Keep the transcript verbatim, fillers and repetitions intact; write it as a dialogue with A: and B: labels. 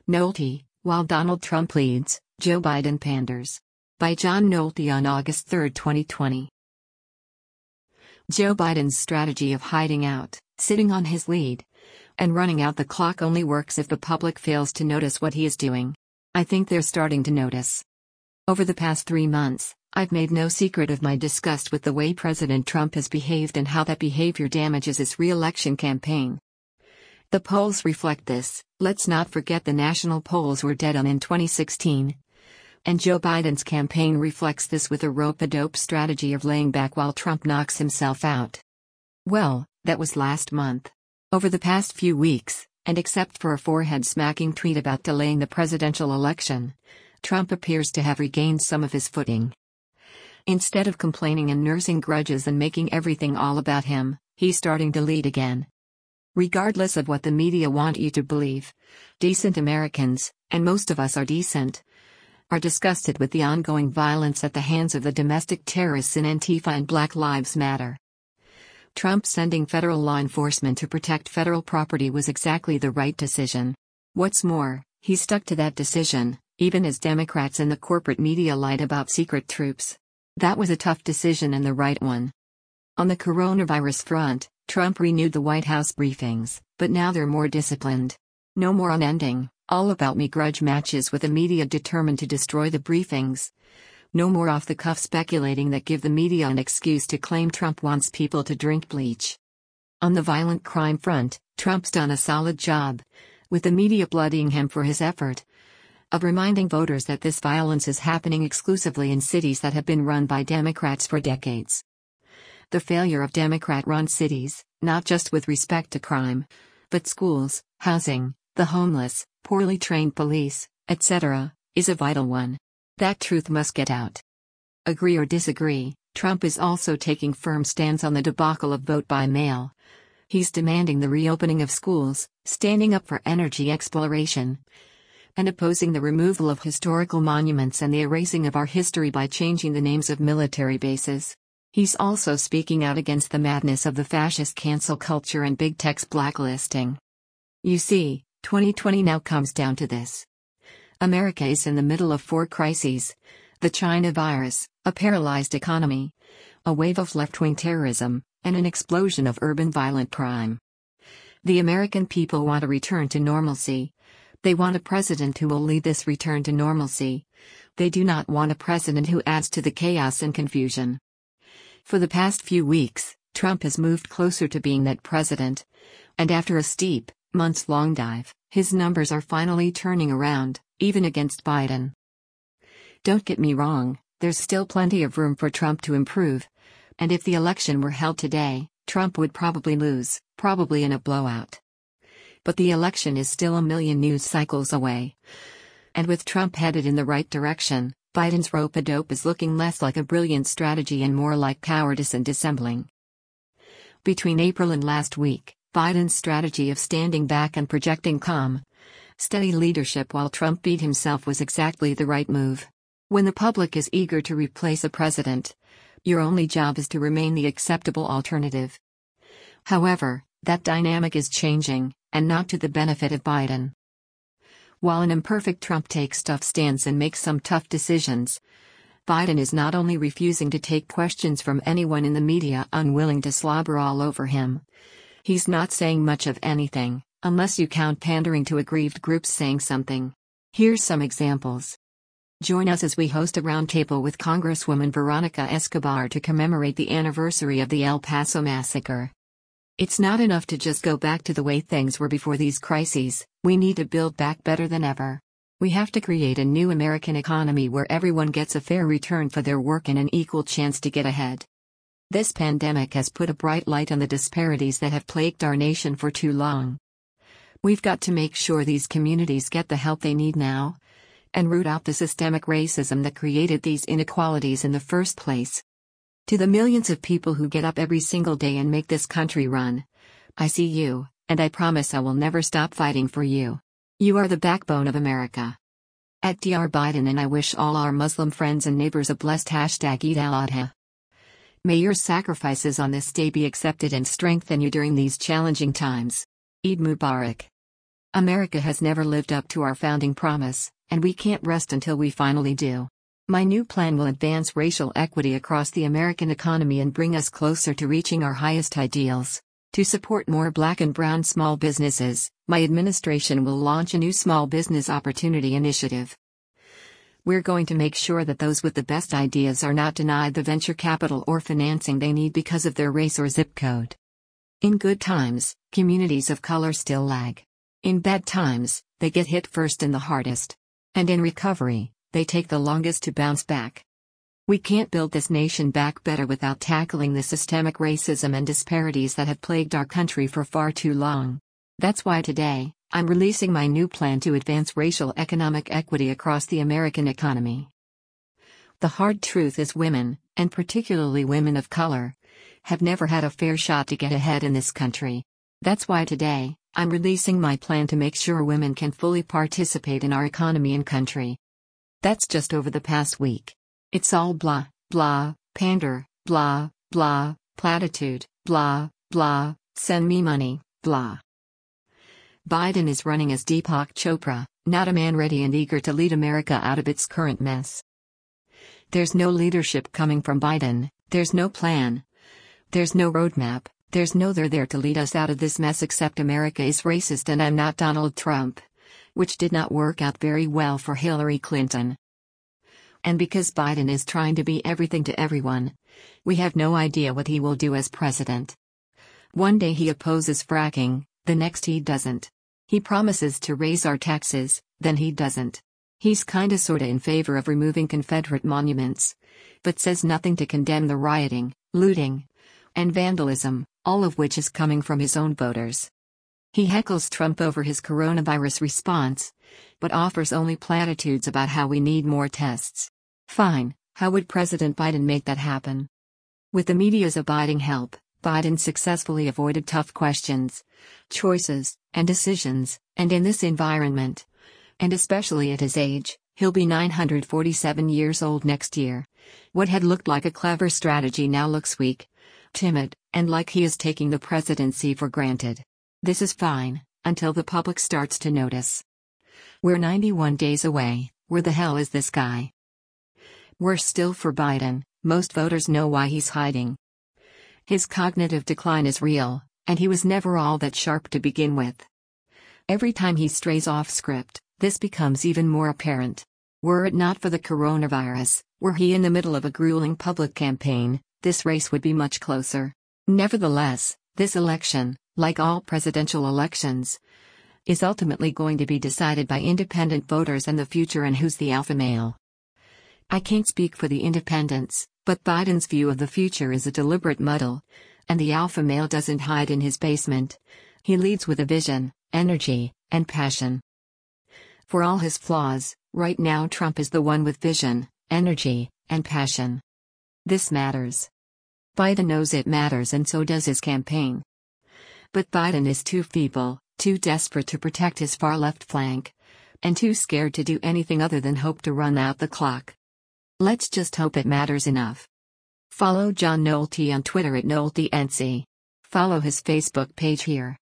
A: Nolte, while Donald Trump leads, Joe Biden panders. By John Nolte on August third, twenty twenty. Joe Biden's strategy of hiding out, sitting on his lead, and running out the clock only works if the public fails to notice what he is doing. I think they're starting to notice. Over the past three months, I've made no secret of my disgust with the way President Trump has behaved and how that behavior damages his re-election campaign. The polls reflect this. Let's not forget the national polls were dead on in twenty sixteen. And Joe Biden's campaign reflects this with a rope-a-dope strategy of laying back while Trump knocks himself out. Well, that was last month. Over the past few weeks, and except for a forehead-smacking tweet about delaying the presidential election, Trump appears to have regained some of his footing. Instead of complaining and nursing grudges and making everything all about him, he's starting to lead again. Regardless of what the media want you to believe, decent Americans, and most of us are decent, are disgusted with the ongoing violence at the hands of the domestic terrorists in Antifa and Black Lives Matter. Trump sending federal law enforcement to protect federal property was exactly the right decision. What's more, he stuck to that decision, even as Democrats and the corporate media lied about secret troops. That was a tough decision and the right one. On the coronavirus front, Trump renewed the White House briefings, but now they're more disciplined. No more unending, all-about-me grudge matches with the media determined to destroy the briefings. No more off-the-cuff speculating that give the media an excuse to claim Trump wants people to drink bleach. On the violent crime front, Trump's done a solid job, with the media bloodying him for his effort of reminding voters that this violence is happening exclusively in cities that have been run by Democrats for decades. The failure of Democrat-run cities, not just with respect to crime, but schools, housing, the homeless, poorly trained police, et cetera, is a vital one. That truth must get out. Agree or disagree, Trump is also taking firm stands on the debacle of vote by mail. He's demanding the reopening of schools, standing up for energy exploration, and opposing the removal of historical monuments and the erasing of our history by changing the names of military bases. He's also speaking out against the madness of the fascist cancel culture and big tech's blacklisting. You see, twenty twenty now comes down to this. America is in the middle of four crises: the China virus, a paralyzed economy, a wave of left-wing terrorism, and an explosion of urban violent crime. The American people want a return to normalcy. They want a president who will lead this return to normalcy. They do not want a president who adds to the chaos and confusion. For the past few weeks, Trump has moved closer to being that president, and after a steep, months-long dive, his numbers are finally turning around, even against Biden. Don't get me wrong, there's still plenty of room for Trump to improve, and if the election were held today, Trump would probably lose, probably in a blowout. But the election is still a million news cycles away. And with Trump headed in the right direction, Biden's rope-a-dope is looking less like a brilliant strategy and more like cowardice and dissembling. Between April and last week, Biden's strategy of standing back and projecting calm, steady leadership while Trump beat himself was exactly the right move. When the public is eager to replace a president, your only job is to remain the acceptable alternative. However, that dynamic is changing, and not to the benefit of Biden. While an imperfect Trump takes tough stands and makes some tough decisions, Biden is not only refusing to take questions from anyone in the media unwilling to slobber all over him. He's not saying much of anything, unless you count pandering to aggrieved groups saying something. Here's some examples. Join us as we host a roundtable with Congresswoman Veronica Escobar to commemorate the anniversary of the El Paso massacre. It's not enough to just go back to the way things were before these crises. We need to build back better than ever. We have to create a new American economy where everyone gets a fair return for their work and an equal chance to get ahead. This pandemic has put a bright light on the disparities that have plagued our nation for too long. We've got to make sure these communities get the help they need now, and root out the systemic racism that created these inequalities in the first place. To the millions of people who get up every single day and make this country run, I see you, and I promise I will never stop fighting for you. You are the backbone of America. At D R Biden, and I wish all our Muslim friends and neighbors a blessed hashtag Eid al-Adha. May your sacrifices on this day be accepted and strengthen you during these challenging times. Eid Mubarak. America has never lived up to our founding promise, and we can't rest until we finally do. My new plan will advance racial equity across the American economy and bring us closer to reaching our highest ideals. To support more Black and brown small businesses, my administration will launch a new small business opportunity initiative. We're going to make sure that those with the best ideas are not denied the venture capital or financing they need because of their race or zip code. In good times, communities of color still lag. In bad times, they get hit first and the hardest. And in recovery, they take the longest to bounce back. We can't build this nation back better without tackling the systemic racism and disparities that have plagued our country for far too long. That's why today, I'm releasing my new plan to advance racial economic equity across the American economy. The hard truth is women, and particularly women of color, have never had a fair shot to get ahead in this country. That's why today, I'm releasing my plan to make sure women can fully participate in our economy and country. That's just over the past week. It's all blah, blah, pander, blah, blah, platitude, blah, blah, send me money, blah. Biden is running as Deepak Chopra, not a man ready and eager to lead America out of its current mess. There's no leadership coming from Biden, there's no plan. There's no roadmap, there's no there there to lead us out of this mess except America is racist and I'm not Donald Trump. Which did not work out very well for Hillary Clinton. And because Biden is trying to be everything to everyone, we have no idea what he will do as president. One day he opposes fracking, the next he doesn't. He promises to raise our taxes, then he doesn't. He's kinda sorta in favor of removing Confederate monuments, but says nothing to condemn the rioting, looting, and vandalism, all of which is coming from his own voters. He heckles Trump over his coronavirus response, but offers only platitudes about how we need more tests. Fine, how would President Biden make that happen? With the media's abiding help, Biden successfully avoided tough questions, choices, and decisions, and in this environment, and especially at his age, he'll be nine hundred forty-seven years old next year. What had looked like a clever strategy now looks weak, timid, and like he is taking the presidency for granted. This is fine, until the public starts to notice. We're ninety-one days away. Where the hell is this guy? Worse still for Biden, most voters know why he's hiding. His cognitive decline is real, and he was never all that sharp to begin with. Every time he strays off script, this becomes even more apparent. Were it not for the coronavirus, were he in the middle of a grueling public campaign, this race would be much closer. Nevertheless, this election, like all presidential elections, is ultimately going to be decided by independent voters and the future and who's the alpha male. I can't speak for the independents, but Biden's view of the future is a deliberate muddle, and the alpha male doesn't hide in his basement. He leads with a vision, energy, and passion. For all his flaws, right now Trump is the one with vision, energy, and passion. This matters. Biden knows it matters and so does his campaign. But Biden is too feeble, too desperate to protect his far-left flank, and too scared to do anything other than hope to run out the clock. Let's just hope it matters enough. Follow John Nolte on Twitter at NolteNC. Follow his Facebook page here.